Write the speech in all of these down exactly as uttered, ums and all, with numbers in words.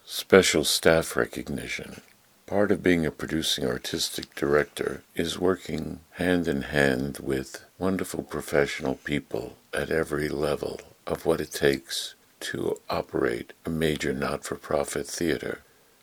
Special staff recognition. Part of being a producing artistic director is working hand in hand with wonderful professional people at every level of what it takes to operate a major not-for-profit theater.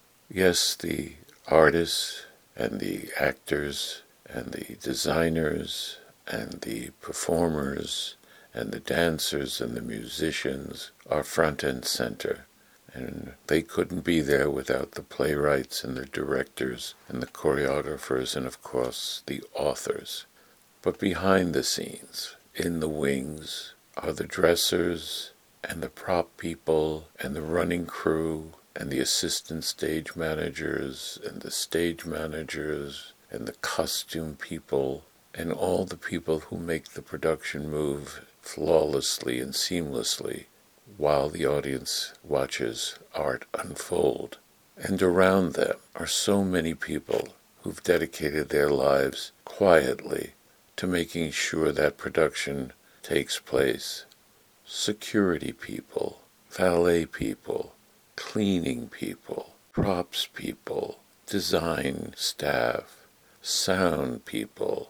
Yes, the artists and the actors and the designers and the performers and the dancers and the musicians are front and center. And they couldn't be there without the playwrights and the directors and the choreographers and, of course, the authors. But behind the scenes, in the wings, are the dressers and the prop people and the running crew and the assistant stage managers and the stage managers and the costume people and all the people who make the production move flawlessly and seamlessly while the audience watches art unfold. And around them are so many people who've dedicated their lives quietly to making sure that production takes place. Security people, valet people, cleaning people, props people, design staff, sound people.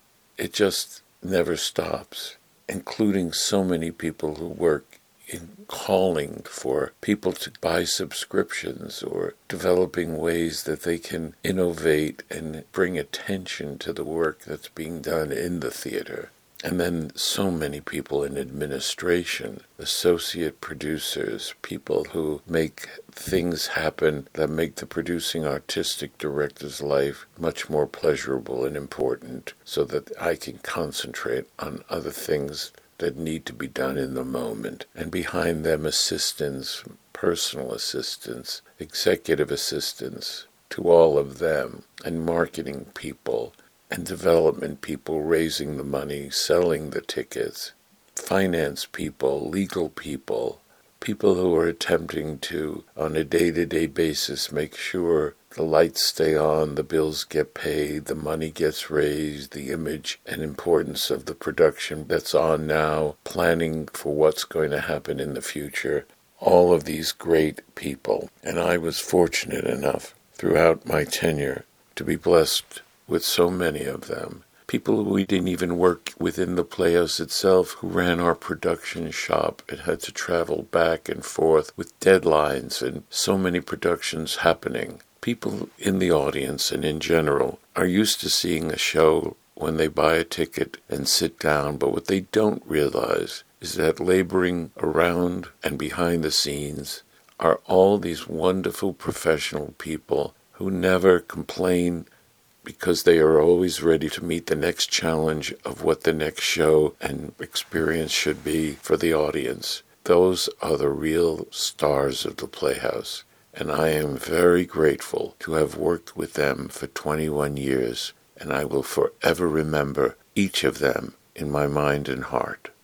It just never stops, including so many people who work in calling for people to buy subscriptions or developing ways that they can innovate and bring attention to the work that's being done in the theater. And then so many people in administration, associate producers, people who make things happen that make the producing artistic director's life much more pleasurable and important so that I can concentrate on other things that need to be done in the moment. And behind them, assistants, personal assistants, executive assistants, to all of them, and marketing people, and development people raising the money, selling the tickets, finance people, legal people, people who are attempting to, on a day-to-day basis, make sure the lights stay on, the bills get paid, the money gets raised, the image and importance of the production that's on now, planning for what's going to happen in the future. All of these great people. And I was fortunate enough throughout my tenure to be blessed with so many of them. People who we didn't even work within the Playhouse itself, who ran our production shop and had to travel back and forth with deadlines and so many productions happening. People in the audience and in general are used to seeing a show when they buy a ticket and sit down, but what they don't realize is that laboring around and behind the scenes are all these wonderful professional people who never complain because they are always ready to meet the next challenge of what the next show and experience should be for the audience. Those are the real stars of the Playhouse. And I am very grateful to have worked with them for twenty-one years, and I will forever remember each of them in my mind and heart.